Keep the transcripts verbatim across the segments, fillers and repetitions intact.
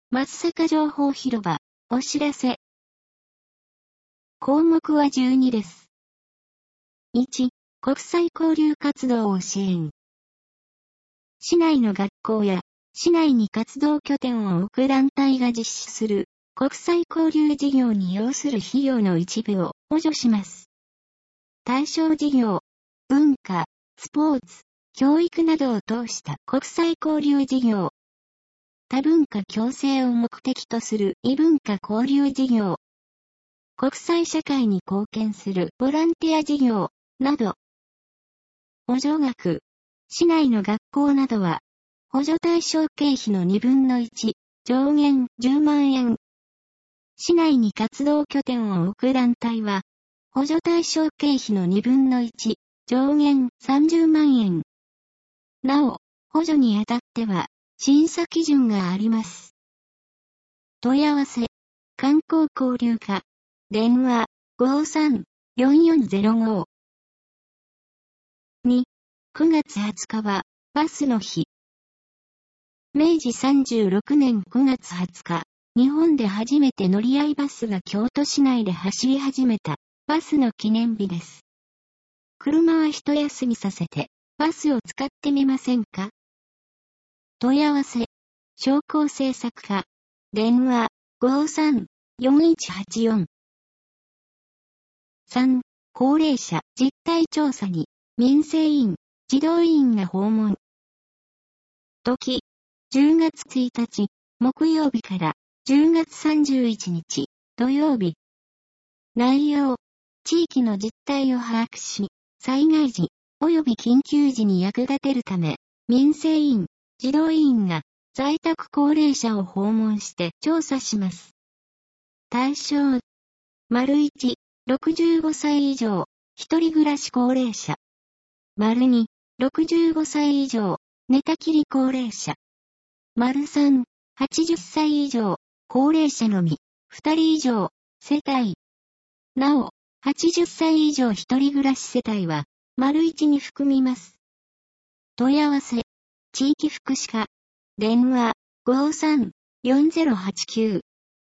松阪情報広場、お知らせ。項目はじゅうにです。いち、国際交流活動を支援。市内の学校や、市内に活動拠点を置く団体が実施する、国際交流事業に要する費用の一部を補助します。対象事業、文化、スポーツ、教育などを通した国際交流事業。多文化共生を目的とする異文化交流事業。国際社会に貢献するボランティア事業、など。補助額。市内の学校などは、補助対象経費のにぶんのいち、上限じゅうまんえん。市内に活動拠点を置く団体は、補助対象経費のにぶんのいち、上限さんじゅうまんえん。なお、補助にあたっては、審査基準があります。問い合わせ、観光交流課、電話、ごさん よんよんゼロご。に、くがつはつかは、バスの日。めいじさんじゅうろくねんくがつはつか、日本で初めて乗り合いバスが京都市内で走り始めた、バスの記念日です。車は一休みさせて、バスを使ってみませんか？問い合わせ、商工政策課、電話、ごさん よんいちはちよん。さん、高齢者実態調査に、民生委員、児童委員が訪問。時、じゅうがつついたち、木曜日からじゅうがつさんじゅういちにち、土曜日。内容、地域の実態を把握し、災害時、及び緊急時に役立てるため、民生委員、児童委員が在宅高齢者を訪問して調査します。対象、いち、ろくじゅうごさい以上、一人暮らし高齢者。に、ろくじゅうごさい以上、寝たきり高齢者。さん、はちじゅっさい以上、高齢者のみ、ふたり以上、世帯。なお、はちじゅっさい以上一人暮らし世帯は、いちに含みます。問い合わせ、地域福祉課、電話、ごさん よんゼロはちきゅう。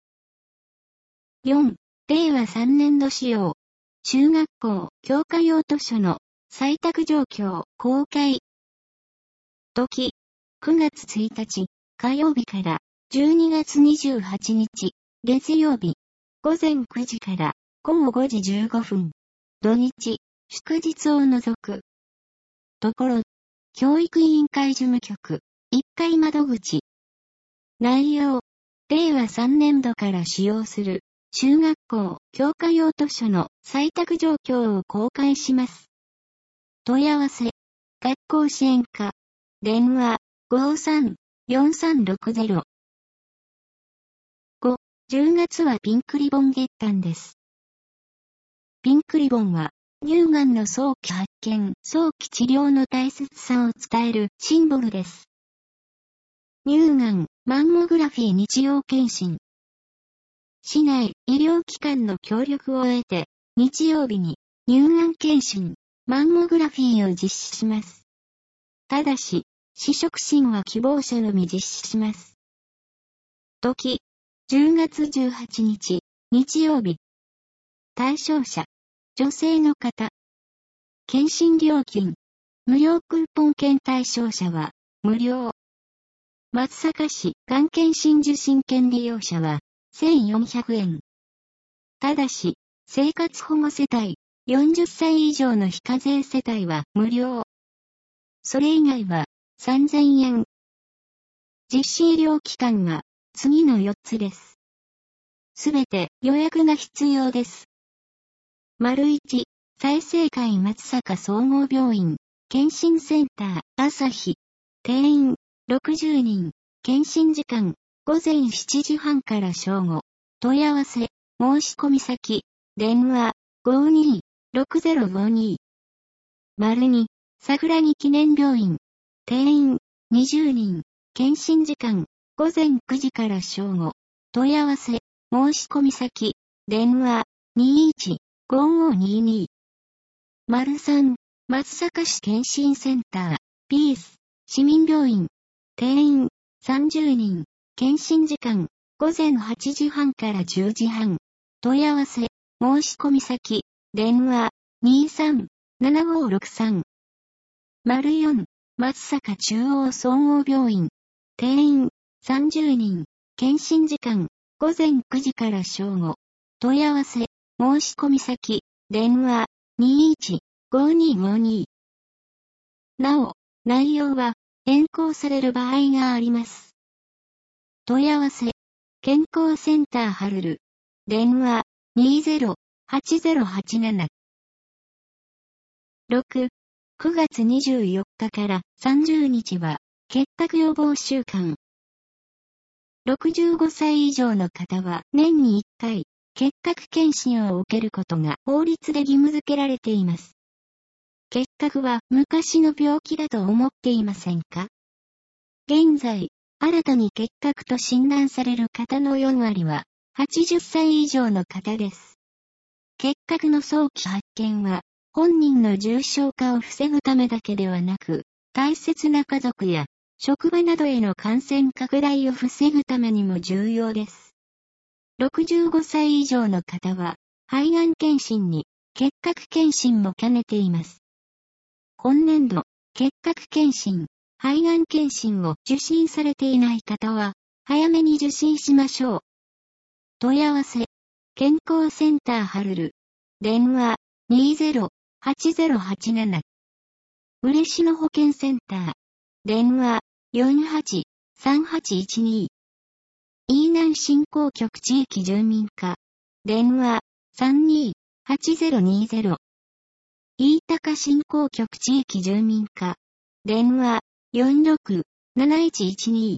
よん、れいわさんねんど使用。中学校教科用図書の採択状況公開。時、くがつついたち火曜日からじゅうにがつにじゅうはちにち月曜日ごぜんくじからごごごじじゅうごふん。土日、祝日を除く。ところ、教育委員会事務局いっかい窓口。内容、れいわさんねんどから使用する中学校教科用図書の採択状況を公開します。問い合わせ、学校支援課、電話、ごさん よんさんろくゼロ。ご、じゅうがつはピンクリボン月間です。ピンクリボンは、乳がんの早期発見、早期治療の大切さを伝えるシンボルです。乳がん、マンモグラフィー日曜検診。市内医療機関の協力を得て、日曜日に乳がん検診、マンモグラフィーを実施します。ただし、市触診は希望者のみ実施します。時、じゅうがつじゅうはちにち、日曜日。対象者、女性の方。検診料金、無料クーポン券対象者は、無料。松阪市、がん検診受診券利用者は、せんよんひゃくえん。ただし、生活保護世帯、よんじゅっさい以上の非課税世帯は無料。それ以外は、さんぜんえん。実施医療機関は、次のよっつです。すべて予約が必要です。いち、済生会松阪総合病院、検診センター、朝日。定員、ろくじゅうにん。検診時間、ごぜんしちじはんから正午。問い合わせ、申し込み先、電話、ごにろくゼロごに。に、桜木記念病院。定員、にじゅうにん。検診時間、ごぜんくじから正午。問い合わせ、申し込み先、電話、にいちごごにに。さん、松阪市検診センター、ピース、市民病院。定員、さんじゅうにん。 検診時間、ごぜんはちじはんからじゅうじはん。問い合わせ、申し込み先、電話、にさん ななごろくさん。よん、松阪中央総合病院。定員、さんじゅうにん。検診時間、ごぜんくじから正午。問い合わせ、申し込み先、電話、にいち ごにごに。なお、内容は変更される場合があります。問い合わせ、健康センターハルル。電話、にゼロ はちゼロはちなな。ろく、くがつにじゅうよっかからさんじゅうにちは、結核予防週間。ろくじゅうごさい以上の方は年にいっかい、結核検診を受けることが法律で義務付けられています。結核は昔の病気だと思っていませんか？現在、新たに結核と診断される方のよんわりは、はちじゅっさい以上の方です。結核の早期発見は、本人の重症化を防ぐためだけではなく、大切な家族や職場などへの感染拡大を防ぐためにも重要です。ろくじゅうごさい以上の方は、肺がん検診に結核検診も兼ねています。今年度、結核検診、肺がん検診を受診されていない方は、早めに受診しましょう。問い合わせ、健康センターハルル。電話、にゼロ はちゼロはちなな。嬉野保健センター。電話、よんはち さんはちいちに。飯南振興局地域住民課。電話、さんに はちゼロにゼロ。飯高振興局地域住民課。電話、よんろく なないちいちに。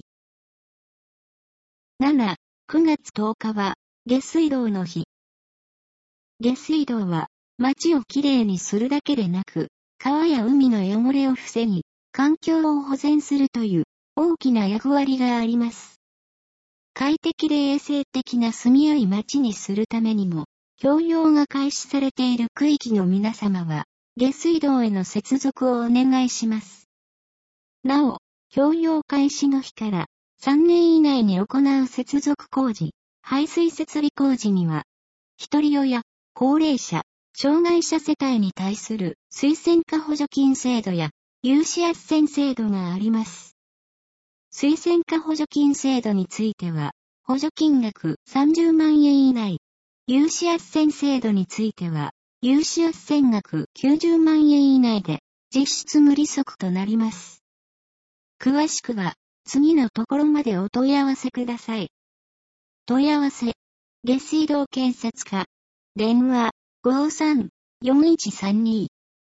なな、くがつとおかは、下水道の日。下水道は、街をきれいにするだけでなく、川や海の汚れを防ぎ、環境を保全するという大きな役割があります。快適で衛生的な住みよい街にするためにも、供用が開始されている区域の皆様は、下水道への接続をお願いします。なお、供用開始の日からさんねん以内に行う接続工事、排水設備工事には、一人親、高齢者、障害者世帯に対する推薦化補助金制度や融資斡旋制度があります。推薦化補助金制度については、補助金額さんじゅうまんえん以内、融資斡旋制度については、融資斡旋額きゅうじゅうまんえん以内で実質無利息となります。詳しくは、次のところまでお問い合わせください。問い合わせ、下水道建設課、電話、ごさん よんいちさんに。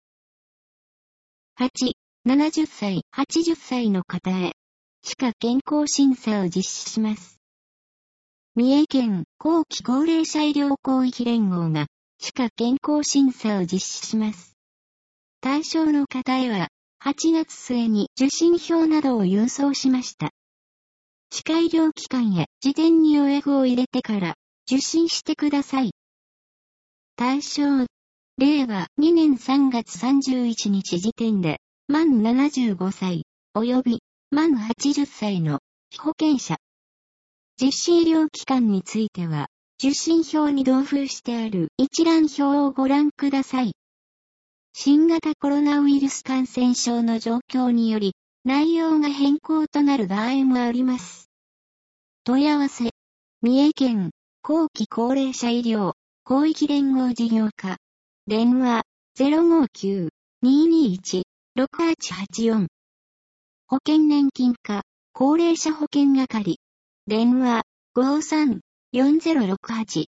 はち、ななじゅっさい、はちじゅっさいの方へ、歯科健康審査を実施します。三重県後期高齢者医療広域連合が、歯科健康審査を実施します。対象の方へは、はちがつ末に受診票などを郵送しました。歯科医療機関へ事前に予約を入れてから受診してください。対象、れいわにねんさんがつさんじゅういちにち時点で、満ななじゅうごさい、及び満はちじゅっさいの被保険者。実施医療機関については、受診票に同封してある一覧表をご覧ください。新型コロナウイルス感染症の状況により、内容が変更となる場合もあります。問い合わせ、三重県後期高齢者医療広域連合事業課、電話 ゼロごきゅう にーにーいち ろくはちはちよん。保険年金課高齢者保険係、電話 ごさん よんゼロろくはち。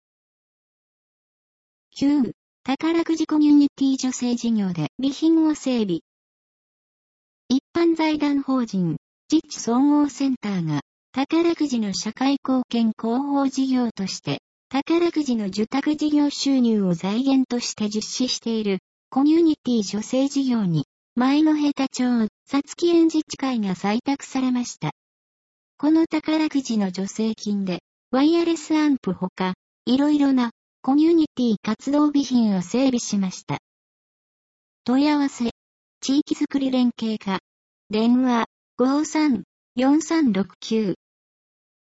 きゅう、宝くじコミュニティ助成事業で備品を整備。一般財団法人、自治総合センターが、宝くじの社会貢献広報事業として、宝くじの受託事業収入を財源として実施している、コミュニティ助成事業に、前の下田町、さつき園自治会が採択されました。この宝くじの助成金で、ワイヤレスアンプほか、いろいろな、コミュニティ活動備品を整備しました。問い合わせ、地域づくり連携課、電話、ごさん よんさんろくきゅう。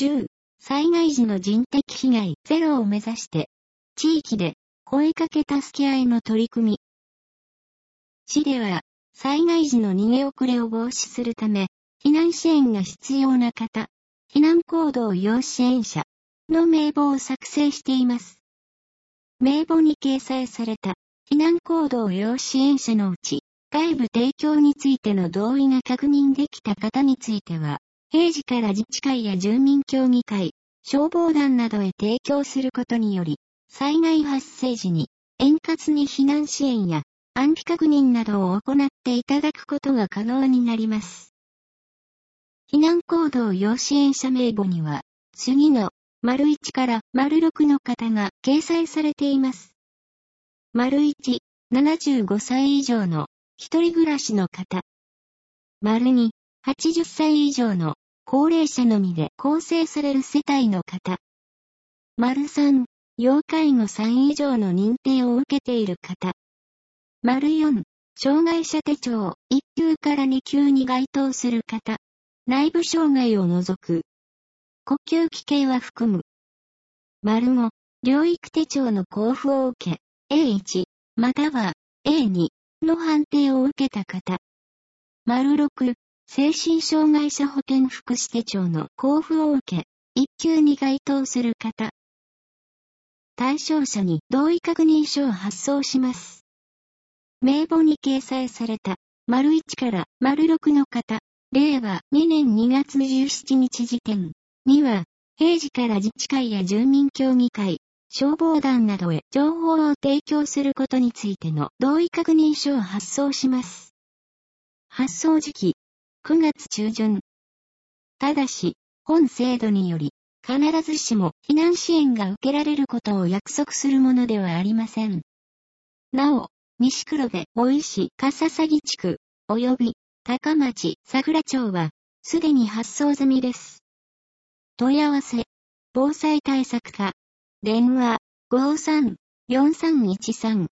じゅう、災害時の人的被害ゼロを目指して、地域で声かけ助け合いの取り組み。市では、災害時の逃げ遅れを防止するため、避難支援が必要な方、避難行動要支援者の名簿を作成しています。名簿に掲載された避難行動要支援者のうち、外部提供についての同意が確認できた方については、平時から自治会や住民協議会、消防団などへ提供することにより、災害発生時に円滑に避難支援や安否確認などを行っていただくことが可能になります。避難行動要支援者名簿には、次の丸いちから丸ろくの方が掲載されています。丸いち、ななじゅうごさい以上の一人暮らしの方。丸に、はちじゅっさい以上の高齢者のみで構成される世帯の方。丸さん、要介護さん以上の認定を受けている方。丸よん、障害者手帳いっ級からに級に該当する方。内部障害を除く。呼吸器系は含む。丸ご、療育手帳の交付を受け、エーいち、または エーに の判定を受けた方。丸ろく、精神障害者保健福祉手帳の交付を受け、いっ級に該当する方。対象者に同意確認書を発送します。名簿に掲載された、丸いちから丸ろくの方。れいわにねんにがつじゅうしちにち時点には、平時から自治会や住民協議会、消防団などへ情報を提供することについての同意確認書を発送します。発送時期、くがつちゅうじゅん。ただし、本制度により、必ずしも避難支援が受けられることを約束するものではありません。なお、西黒部大石笠崎地区、及び高町桜町は、すでに発送済みです。問い合わせ、防災対策課、電話、ごーさん、よんさんいちさん。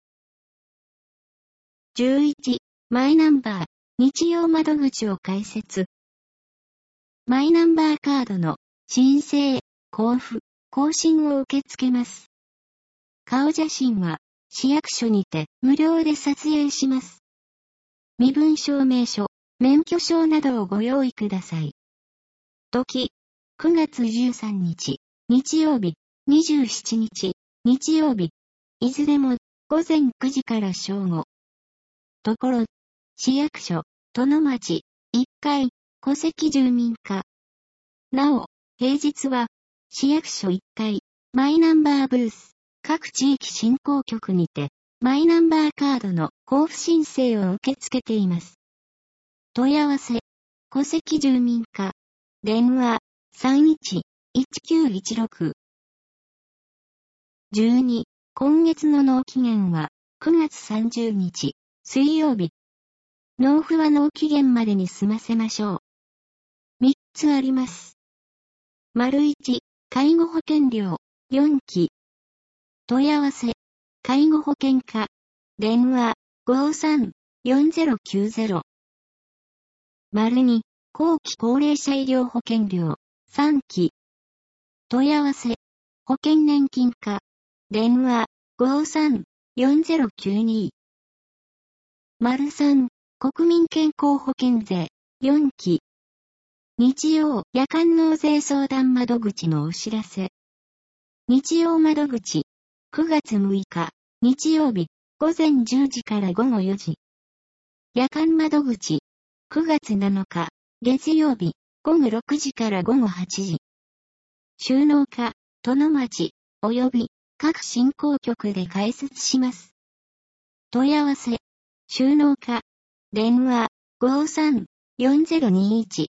じゅういち、マイナンバー、日曜窓口を開設。マイナンバーカードの申請、交付、更新を受け付けます。顔写真は、市役所にて無料で撮影します。身分証明書、免許証などをご用意ください。時、くがつじゅうさんにち、日曜日、にじゅうしちにち、日曜日。いずれも、ごぜんくじから正午。ところ、市役所、殿町、いっかい、戸籍住民課。なお、平日は、市役所いっかい、マイナンバーブース、各地域振興局にて、マイナンバーカードの交付申請を受け付けています。問い合わせ、戸籍住民課、電話、さんいち、いちきゅういちろく。じゅうに、今月の納期限は、くがつさんじゅうにち、水曜日。納付は納期限までに済ませましょう。みっつあります。丸いち、介護保険料、よんき。問い合わせ、介護保険課、電話、ごーさん、よんぜろきゅうぜろ。丸に、後期高齢者医療保険料、さんき。問い合わせ、保険年金課、電話、ごーさん、よんぜろきゅうに。丸さん、国民健康保険税、よんき。日曜夜間納税相談窓口のお知らせ。日曜窓口、くがつむいか、日曜日、ごぜんじゅうじからごごよじ。夜間窓口、くがつなのか、月曜日、ごごろくじからごごはちじ。収納課、殿町、及び各振興局で開設します。問い合わせ、収納課、電話、ごーさん、よんぜろにいち、